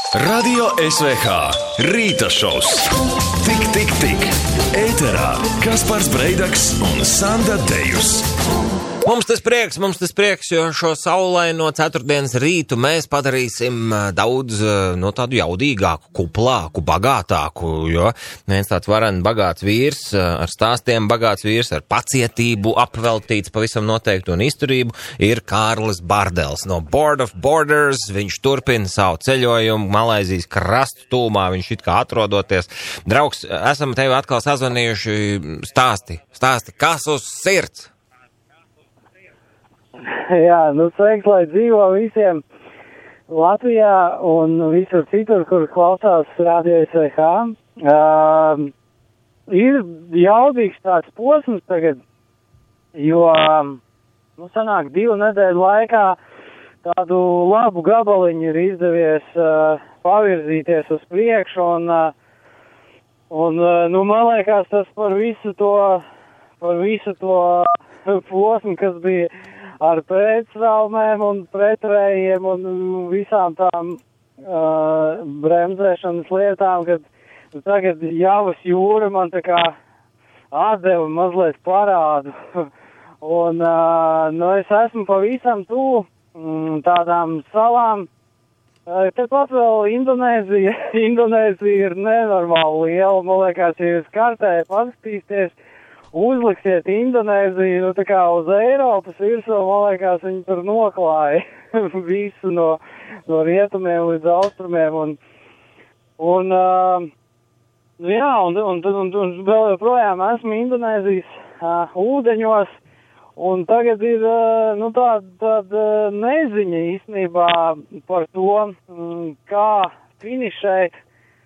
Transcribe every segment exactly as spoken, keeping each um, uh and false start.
Radio S V H Rīta šovs. Tik, tik, tik. Ēterā Kaspars Breidaks un Sanda Dejus. Mums tas prieks, mums tas prieks, jo šo saulaino ceturtdienas rītu mēs padarīsim daudz, no tādu jaudīgāku, kuplāku, bagātāku, jo viens tāds varen bagāts vīrs, ar stāstiem bagāts vīrs, ar pacietību apveltīts pavisam noteikti un izturību, ir Kārlis Bardels no Board of Borders. Viņš turpina savu ceļojumu Malaizijas krastu tūmā, viņš it kā atrodoties. Draugs, esam tevi atkal sazvanījuši, stāsti, stāsti, kas uz sirds? Jā, nu sveiks, lai dzīvo visiem Latvijā un visur citur, kur klausās Radio S V H. Uh, ir jaudīgs tāds posms tagad, jo, nu, sanāk divu nedēļu laikā tādu labu gabaliņu ir izdevies uh, pavirzīties uz priekšu un, uh, un uh, nu, man liekas, tas par visu to, par visu to posmu, kas bija ar pretstraumēm un pretrējiem un visām tām uh, bremzēšanas lietām, kad tagad Javas jūra man tā kā atdeva mazliet parādu. un, uh, nu, es esmu pavisam tuvu mm, tādām salām. Uh, Tepat vēl Indonēzija. Indonēzija ir nenormāli liela. Man liekas, ja jūs kartē paskatīsties, uzliksiet Indonēziju, nu tā kā uz Eiropas virsū, man liekas, viņi tur noklāja visu no, no rietumiem līdz austrumiem, un, un uh, jā, un, un, un, un vēl joprojām esmu Indonēzijas uh, ūdeņos, un tagad ir, uh, nu tāda, tāda neziņa īstenībā par to, mm, kā finišēt.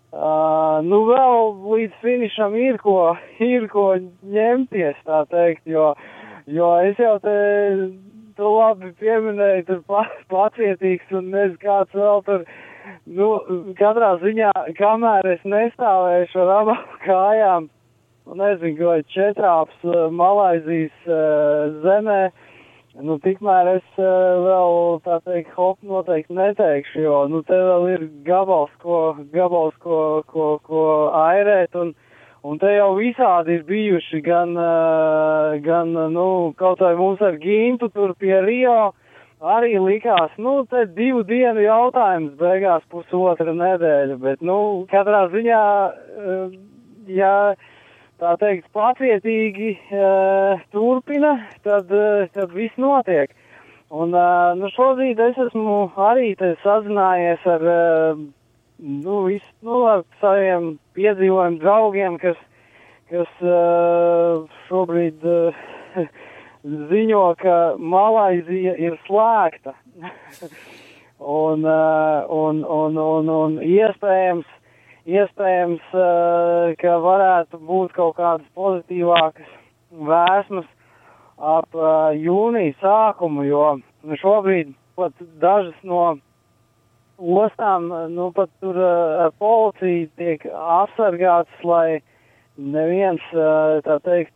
Uh, nu vēl līdz finišam ir ko, ir ko ņemties, tā teikt, jo, jo es jau te, tu labi pieminēju, tur pacietīgs un nezinu kāds vēl tur, nu, katrā ziņā, kamēr es nestāvēšu ar abām kājām, nezinu, vai četrāps uh, Malaizijas uh, zemē, nu, tikmēr es uh, vēl, tā teikt, hop noteikti neteikšu, jo, nu, te vēl ir gabals, ko, gabals, ko, ko, ko airēt, un, un te jau visādi ir bijuši, gan, uh, gan, nu, kaut vai mums ar Gintu tur pie Rio, arī likās, nu, te divu dienu jautājums, beigās pusotra nedēļa, bet, nu, katrā ziņā, uh, ja, tā teikt, pacietīgi uh, turpina, tad, uh, tad viss notiek. Un, uh, nu, šobrīd es esmu arī te sazinājies ar, uh, nu, visu, nu, ar saviem piedzīvojumu draugiem, kas, kas uh, šobrīd uh, ziņo, ka Malaizija ir slēgta. un, uh, un, un, un, un iespējams, Iespējams, ka varētu būt kaut kādas pozitīvākas vēsmas ap jūnija sākumu, jo šobrīd pat dažas no ostām, nu pat tur ar policiju tiek apsargāts, lai neviens, tā teikt,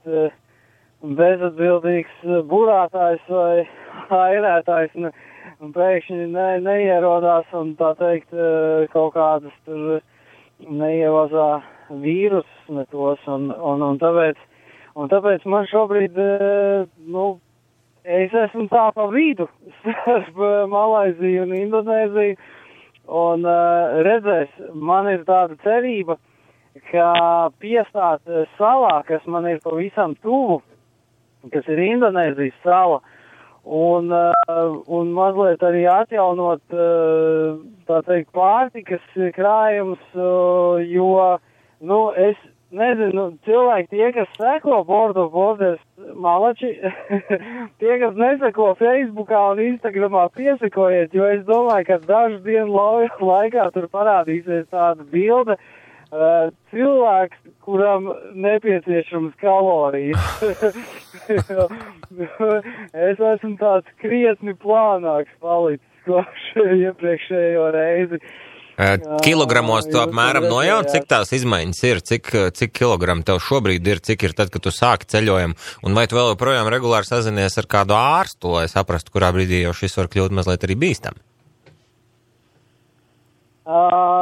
bezatbildīgs burātājs vai airētājs ne, pēkšņi ne, neierodās un, tā teikt, kaut kādas tur neievazā vīrusus ne tos, un, un, un, tāpēc, un tāpēc man šobrīd, nu, es esmu tā pa vidu starp Malaiziju un Indonēziju, un redzēs, man ir tāda cerība, ka piestāt salā, kas man ir pavisam tuvu, kas ir Indonēzijas sala, Un, uh, un mazliet arī atjaunot, uh, tā teikt, pārtikas krājums, uh, jo, nu, es nezinu, cilvēki tie, kas seko Board of Borders malači, tie, kas neseko Facebookā un Instagramā, piesakojiet, jo es domāju, ka dažu dienu laikā tur parādīsies tāda bilde, Uh, cilvēks, kuram nepieciešams kalorijas. Es esmu tāds krietni plānāks palicis kopš iepriekšējo reizi. Uh, kilogramos tu apmēram nojaut, cik tās izmaiņas ir, cik, cik kilogramu tev šobrīd ir, cik ir tad, kad tu sāki ceļojumu, un vai tu vēl joprojām regulāri sazinies ar kādu ārstu, lai saprastu, kurā brīdī jau šis var kļūt mazliet arī bīstam? Uh,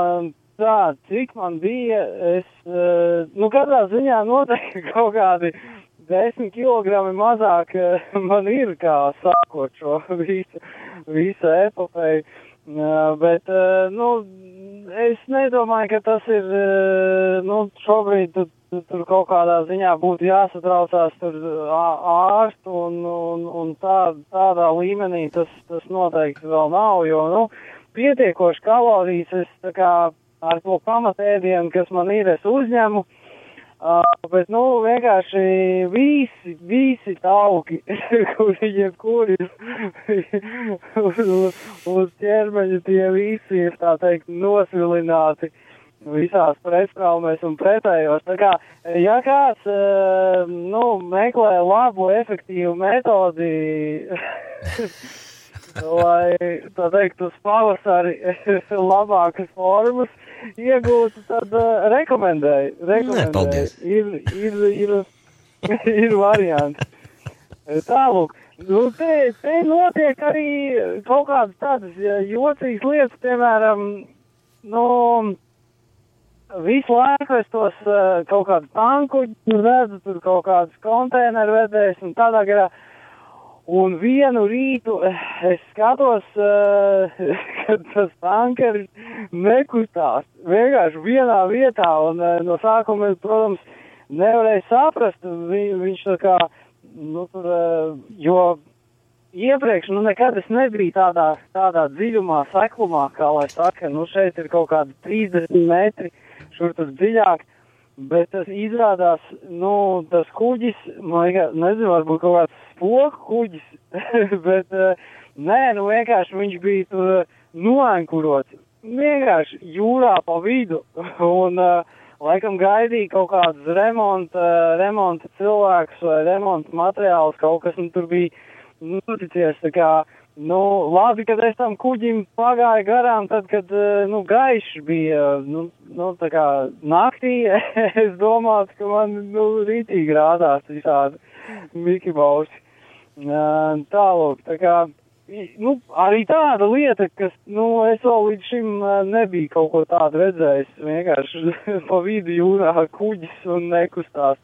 tā, cik man bija, es, nu, katrā ziņā noteikti kaut kādi desmit kilogrami mazāk man ir, kā sākot šo visu, visu epopeju. Bet, nu, es nedomāju, ka tas ir, nu, šobrīd tur, tur kaut kādā ziņā būtu jāsatraucās tur ārstu un, un, un tā, tādā līmenī tas, tas noteikti vēl nav, jo, nu, pietiekoši kalorijas es tā kā ar to pamatēdienu, kas man ir, es uzņemu, uh, bet, nu, vienkārši visi, visi tauki, kuri jebkuri uz, uz ķermeņa, tie visi ir, tā teikt, nosvilināti visās pretstraumēs un pretējos. Tā kā, ja kāds, uh, nu, meklē labu, efektīvu metodi, lai, tā teikt, uz pavasari labākas formas iegūtu, tad uh, rekomendēju. rekomendēju. Ir, ir, ir, ir varianti. Tālūk, nu, te, te notiek arī kaut kādas tādas jocīgas lietas, piemēram, nu, visu laiku es tos uh, kaut kādu tankuģi redzu, tur kaut kādas konteineru vedēs un tādā garā. Un vienu rītu es skatos, uh, kad tas tankers nekustās vienkārši vienā vietā, un uh, no sākuma, protams, nevarēja saprast, vi, viņš tā kā, nu, tur, uh, jo iepriekš, nu, nekad es nebiju tādā, tādā dziļumā, seklumā, kā lai saka, nu, šeit ir kaut kādi trīsdesmit metri, šur tur dziļāk, bet tas izrādās, nu, tas kuģis, man liekas, nezinu, varbūt kaut kāds spoku kuģis, bet, uh, nē, nu, vienkārši viņš bija tur uh, noankurots, vienkārši jūrā pa vidu, un, uh, laikam gaidīja kaut kādus remonta, uh, remonta cilvēkus vai remonta materiālus, kaut kas, nu, tur bija noticies, tā kā, nu, labi, kad es tam kuģim pagāju garām, tad, kad, nu, gaišs bija, nu, nu, tā kā naktī, es domātu, ka man, nu, rītīgi rādās visādi Miki Mausi. Tālūk, tā kā, nu, arī tāda lieta, kas, nu, es vēl līdz šim nebiju kaut ko tādu redzējis, vienkārši pa vidu jūrā kuģis un nekustās.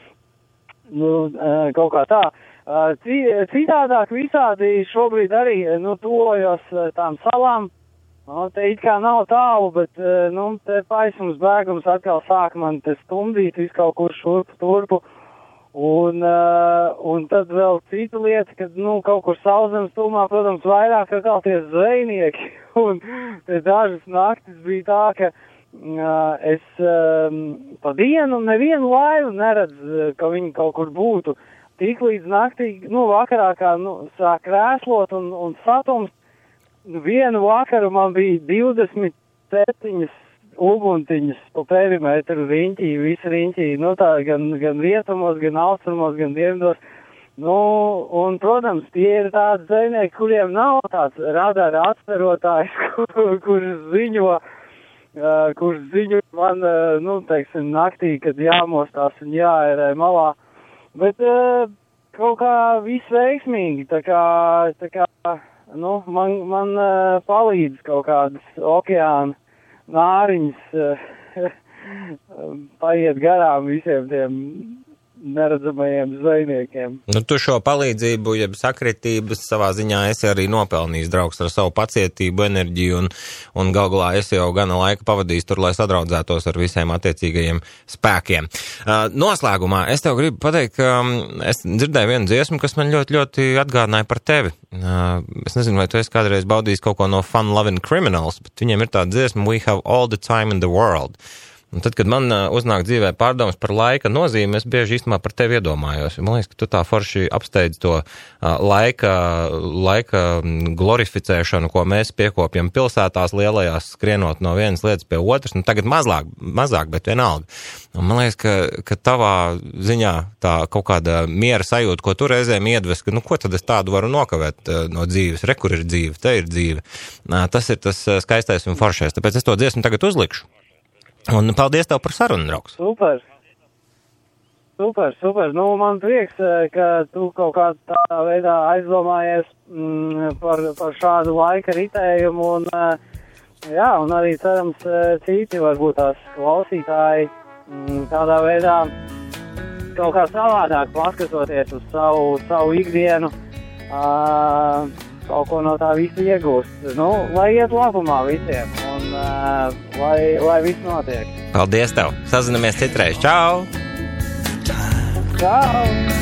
Nu, kaut kā tā. Citādāk visādi šobrīd arī, nu, tojos tām salām, nu, te it kā nav tālu, bet, nu, te paisums bēgums atkal sāk man te stumdīt visu kaut kur šurpu turpu, un, un tad vēl cita lieta, kad, nu, kaut kur sauszemes tūmā, protams, vairāk atkal tie zvejnieki, un te dažas naktis bija tā, ka uh, es um, pa dienu nevienu laivu neredzu, ka viņi kaut kur būtu. Tik līdz naktī, nu, vakarā, kā, nu, sāk krēslot un, un satums, nu, vienu vakaru man bija divdesmit septiņas uguntiņas pa perimetru riņķī, visi riņķī, nu, tā, gan, gan rietumos, gan austrumos, gan dienvidos, nu, un, protams, tie ir tādi zvejnieki, kuriem nav tāds radara atsterotājs, kur, kurš ziņo, uh, kurš ziņo man, uh, nu, teiksim, naktī, kad jāmostās un jāērē malā. Bet uh, kaut kā viss veiksmīgi, tā kā, tā kā, nu, man, man uh, palīdz kaut kādas okeāna nāriņas uh, paiet garām visiem tiem neredzamajiem zvejniekiem. Nu, tu šo palīdzību, jeb sakritības savā ziņā esi arī nopelnījis, draugs, ar savu pacietību, enerģiju un, un gal galā esi jau gana laika pavadījis tur, lai sadraudzētos ar visiem attiecīgajiem spēkiem. Uh, noslēgumā es tev gribu pateikt, ka um, es dzirdēju vienu dziesmu, kas man ļoti, ļoti atgādināja par tevi. Uh, es nezinu, vai tu esi kādreiz baudījis kaut ko no Fun Loving Criminals, bet viņiem ir tāda dziesma We Have All the Time in the World. Un tad, kad man uh, uznāk dzīvē pārdomas par laika nozīmi, es bieži īstenībā par tevi iedomājos. Man liekas, ka tu tā forši apsteidz to uh, laika, laika glorificēšanu, ko mēs piekopjam pilsētās lielajās, skrienot no vienas lietas pie otras. Nu, tagad mazāk, mazāk, bet vienalga. Un man liekas, ka, ka tavā ziņā tā kaut kāda miera sajūta, ko tu reizēm iedves, ka, nu, ko tad es tādu varu nokavēt uh, no dzīves? Re, kur ir dzīve, te ir dzīve. Uh, tas ir tas uh, skaistais un foršais. Tāpēc es to dziesmu tagad uzlikšu. Un paldies tev par sarunu, draugs. Super. Super, super. Nu, man prieks, ka tu kaut kā tādā veidā aizdomājies mm, par, par šādu laika ritējumu un, jā, un arī cerams citi varbūt tās klausītāji tādā veidā kaut kā savādāk paskatoties uz savu, savu ikdienu, uh, kaut ko no tā visu iegūst. Nu, lai iet labumā visiem un uh, lai, lai viss notiek. Paldies tev! Sazinamies citreiz! Čau! Čau!